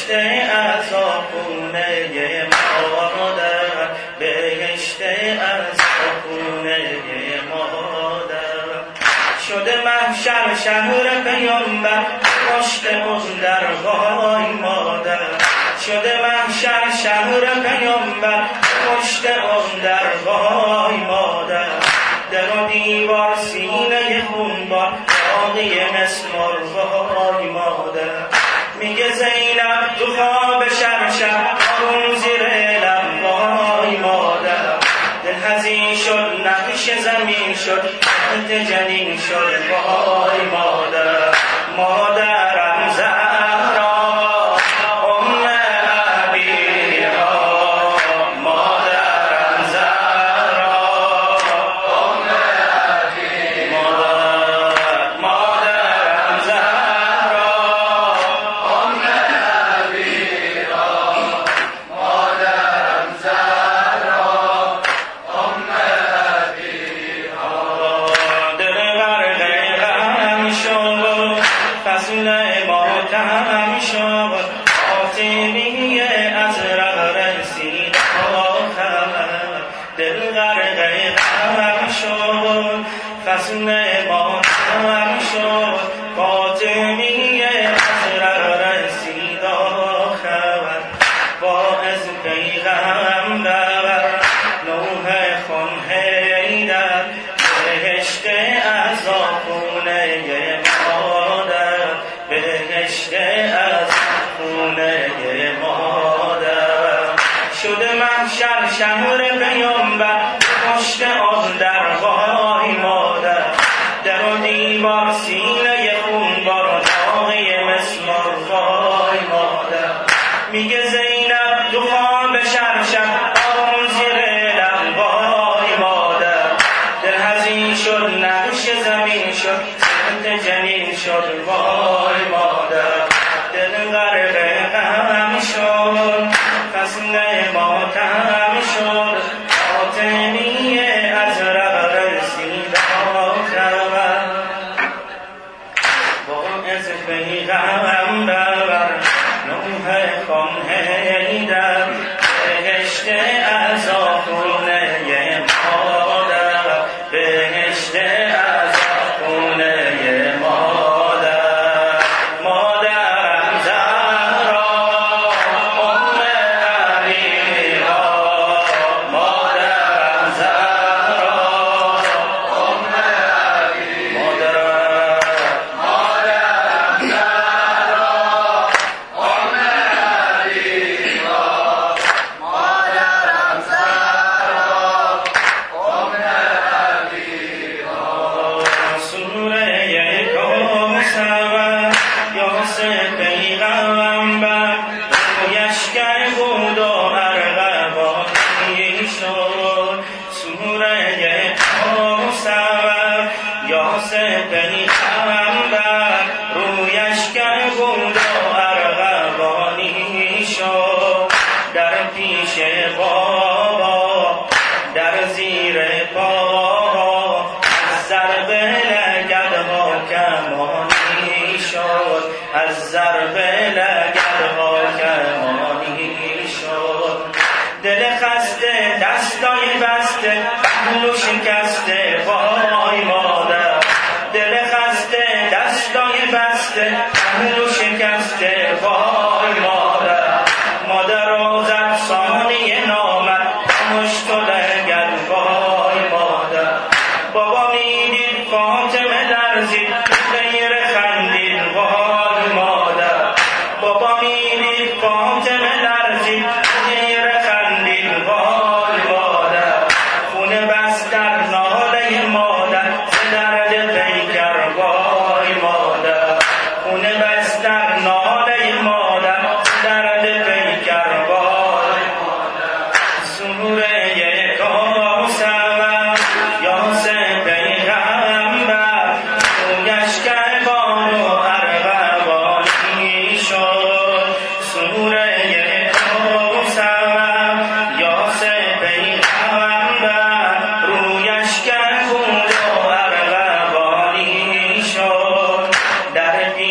خونه مادر، بهشت از خونه مادر. شده محشر شهر پیامبر، پشت اون درگاه مادر. شده محشر شهر پیامبر، پشت اون درگاه مادر. در و دیوار سینه خونبار، باقی مسمار وای مادر. میگه زینب تو خواب شرشر، آروم زیر لب وای مادر. دل حزین شد نقش زمین شد، انت جنین شد وای مادر. مادرم زهرا ام عبیرا، مادرم زهرا ام عبیرا، مادرم زهرا ام عبیرا، مادرم زهرا ام عبیرا. دل غرق غم شد، فصل ماتم شد، فاطمی ازرق رسید آخر. دل غرق غم شد، فصل ماتم شد، فاطمی ازرق رسید آخر. واعظ پیغمبر نوح خون حیدر، بهشت از خونه مادر، بهشت از خونه مادر. شده محشر شهر پیامبر، پشت آن درگاه مادر. در و دیوار سینه خونبار، داغی مسمار وای مادر. میگه زینب تو خواب شرشر، آروم زیر لب وای مادر. دل حزین شد نقش زمین شد، انت جنین شد وای مادر. دل غرق غم شد، فصل ماتم شد، فاطمی ازرق رسید آخر. واعظ پیغمبر نوح خون حیدر، بهشت از خونه مادر، بهشت از خونه مادر. مادرم زهرا ام عبیرا، مادرم زهرا ام عبیرا، مادرم زهرا ام عبیرا، مادرم زهرا ام عبیرا. سوره کوثر یاسر پیغمبر، رویشگر بود و ارغوانی شد. سوره کوثر یاسر پیغمبر، رویشگر بود و ارغوانی شد. در پیش بابا در زیر پا، از ضرب لگدها کمانی شد، از ضرب لگدها کمانی شد. دل خسته دستای بسته، پهلو شکسته وای مادر. دل خسته دستای بسته، پهلو شکسته وای مادر. مادر و زد ثانیه نامد، مشت و لگد وای مادر. بابا میدید فاطمه لرزید،